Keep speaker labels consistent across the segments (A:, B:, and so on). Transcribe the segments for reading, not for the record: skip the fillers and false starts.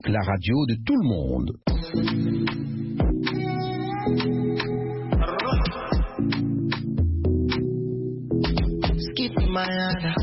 A: la radio de tout le monde.
B: Skip Mayana.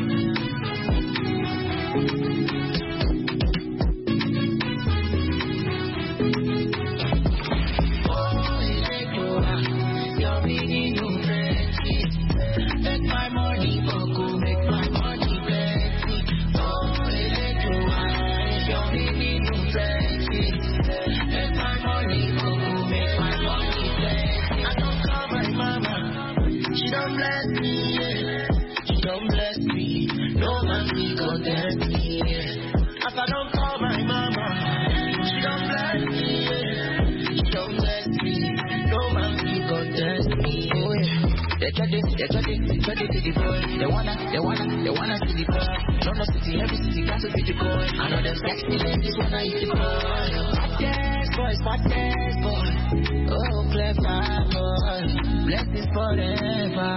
B: They try to the boy. They wanna see the boy. From the city, every city got to be the boy. I know them sexy ladies wanna eat the boy. Fattest boy. Oh, clever boy. Blessings forever.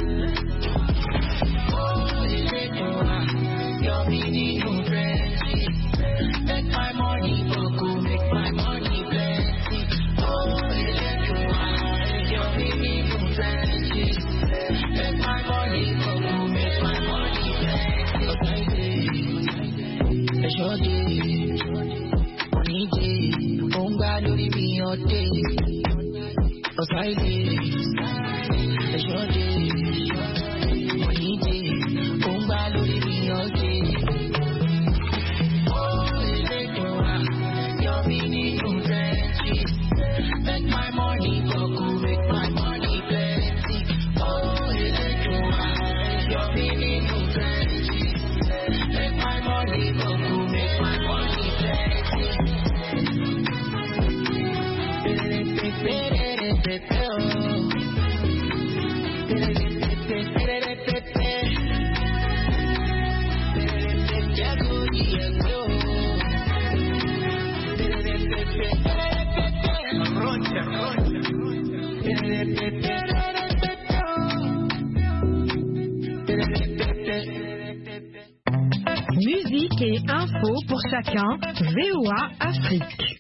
B: Oh, your meaning no friendship. Make my money boku, make my money plenty. Oh, your meaning no friendship. Make my money boku, make my money plenty. I sure did. Money day, onga lori mi ote. I sure did. Money day, onga lori mi ote. Make my money boku, make my money plenty. Oh, your meaning no friendship. Make my money boku, make my money plenty.
C: Musique et info pour chacun, VOA Afrique.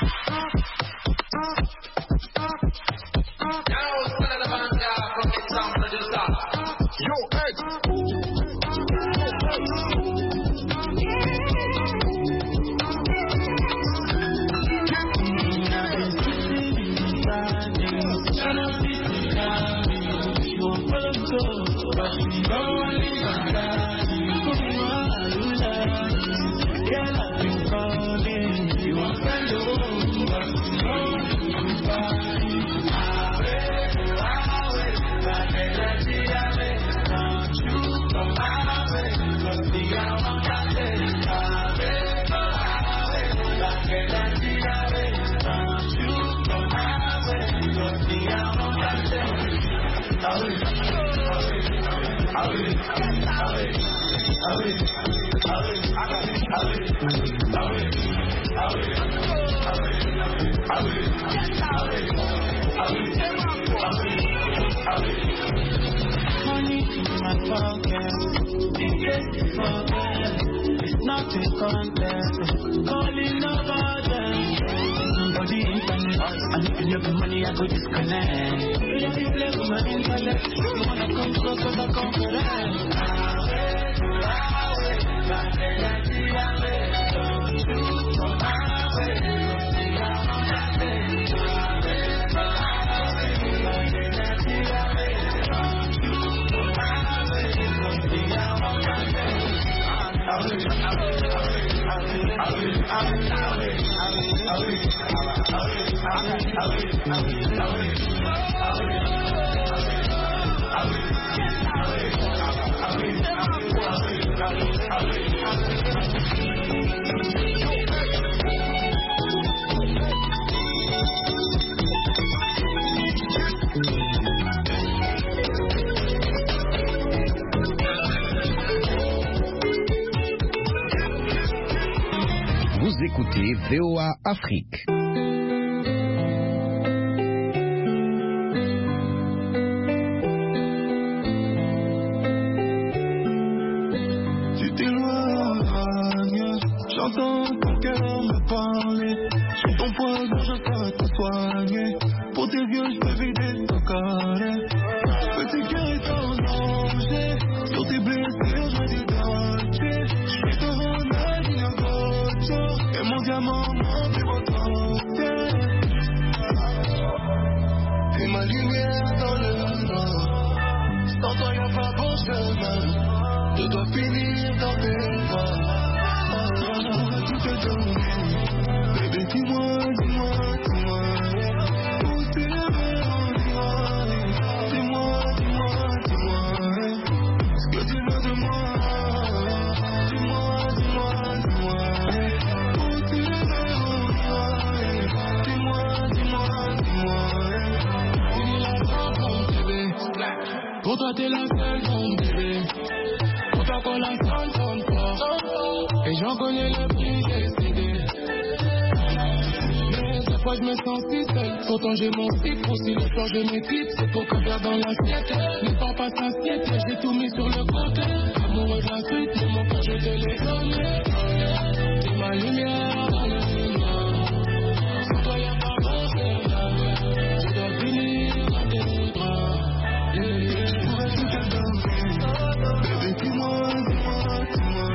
B: Money in my pocket, in case you forget, it's not a contest, calling over them. For the internet, and if you have money, I go disconnect. If you play with my intellect, you wanna come close, cause I come for that.
A: Vous écoutez VOA Afrique.
B: Tu t'éloignes, j'entends ton cœur me parler. Sur ton poison, je peux te soigner. Pour tes vieux, je peux vider ton carré. Petit cœur est en danger. Sur tes blessures, je dis danger. Je suis te Ronaldinho Gocho. Et mon diamant, mon plus beau trophée. T'es ma lumière dans le noir. Sans toi, y'a pas bon chemin. Je dois finir dans tes bras. Tout te donner. Bébé, dis-moi, dis-moi, dis-moi. Où tu veux, dis-moi. Dis-moi, dis-moi, dis-moi. Ce que tu veux de moi. Dis-moi, dis-moi, dis-moi. Où tu veux, dis-moi. Dis-moi, dis-moi, dis-moi. Il est la fin, mon bébé. Pour toi, t'es la seule, mon bébé. Pour toi, qu'on la seule, comme toi. Et j'en connais le prix décidé. Mais cette fois je me sens si seul. Pourtant j'ai mon cycle. Pour si le soir je m'équipe, c'est pour qu'on perde dans l'assiette. Ne pars pas s'assiette, j'ai tout mis sur le côté. Amoureux de la suite, mais mon cœur je te l'ai donné. T'es ma lumière dans le noir. Sans toi y'a pas bon chemin. Je dois finir dans tes bras. Je pourrais tout te donner. Bébé dis-moi, dis-moi, dis-moi.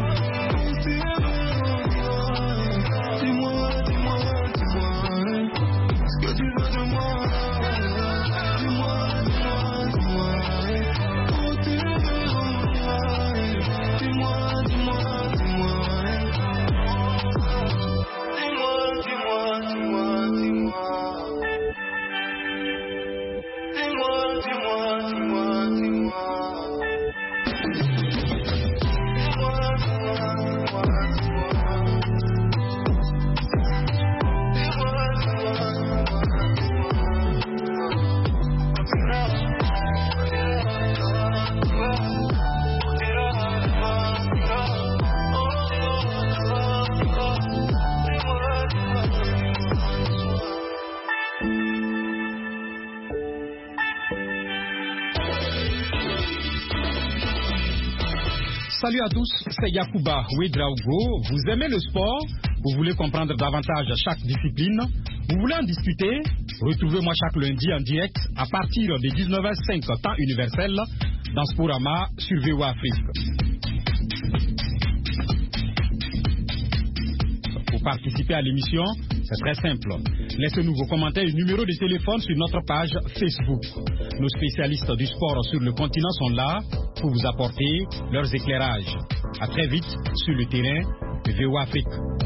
B: Dis-moi, dis-moi, dis-moi. Ce que tu veux de moi. Dis-moi, dis-moi, dis-moi. Où tu veux, dis-moi, dis-moi, dis-moi. Dis-moi, dis-moi, dis-moi, dis-moi. Dis-moi, dis-moi, dis-moi, dis-moi.
D: Salut à tous, c'est Yacouba Ouedraogo. Vous aimez le sport? Vous voulez comprendre davantage chaque discipline? Vous voulez en discuter? Retrouvez-moi chaque lundi en direct à partir de 19h05 temps universel dans Sporama sur VOA Afrique. Pour participer à l'émission, c'est très simple. Laissez-nous vos commentaires et numéros de téléphone sur notre page Facebook. Nos spécialistes du sport sur le continent sont là pour vous apporter leurs éclairages. À très vite sur le terrain de VOA Afrique.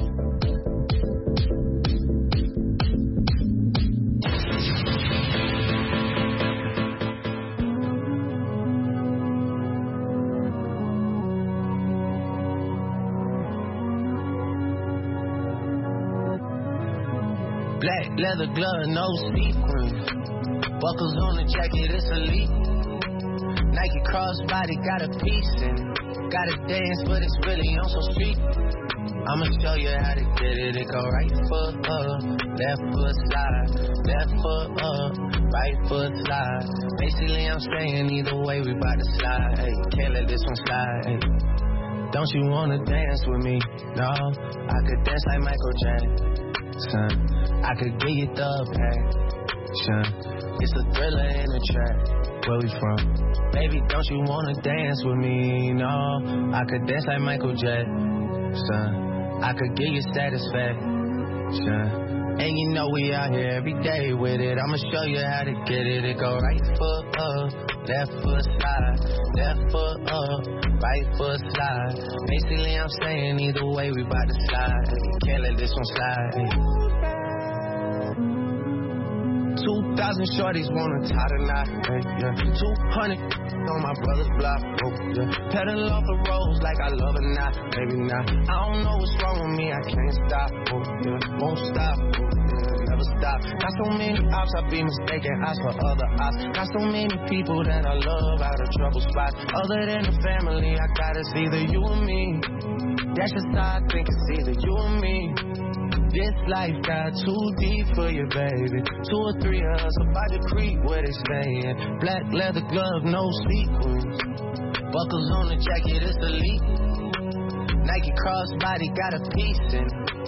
E: Black leather glove, no sequin. Buckles on the jacket, it's elite. Nike crossbody got a piece in. Gotta dance, but it's really on some street. I'ma show you how to get it. It go right foot up, left foot slide, left foot up, right foot slide. Basically, I'm saying either way, we bout to slide. Hey, can't let this one slide. Hey. Don't you wanna dance with me? No, I could dance like Michael Jackson. I could give you the passion. It's a thriller in a track. Where we from? Baby, don't you wanna dance with me? No, I could dance like Michael Jackson. I could give you satisfaction. And you know we out here every day with it. I'ma show you how to get it. It go right foot up, left foot slide, left foot up, right foot slide. Basically I'm saying either way we bout to slide. Can't let this one slide. 2,000 shorties wanna tie the knot, yeah. 200 on my brother's block, oh, yeah. Pedal off the roads like I love it, not, maybe not. I don't know what's wrong with me, I can't stop, oh, yeah. Won't stop, oh, yeah. Never stop. Got so many ops, I be mistaken ops for other ops. Got so many people that I love out of trouble spots. Other than the family, I got it's either you or me. That's just how I think it's either you or me. This life got too deep for you, baby. 2 or 3 of us about to creep where they staying. Black leather glove, no sequins. Buckles on the jacket, it's elite. Nike crossbody got a piece in.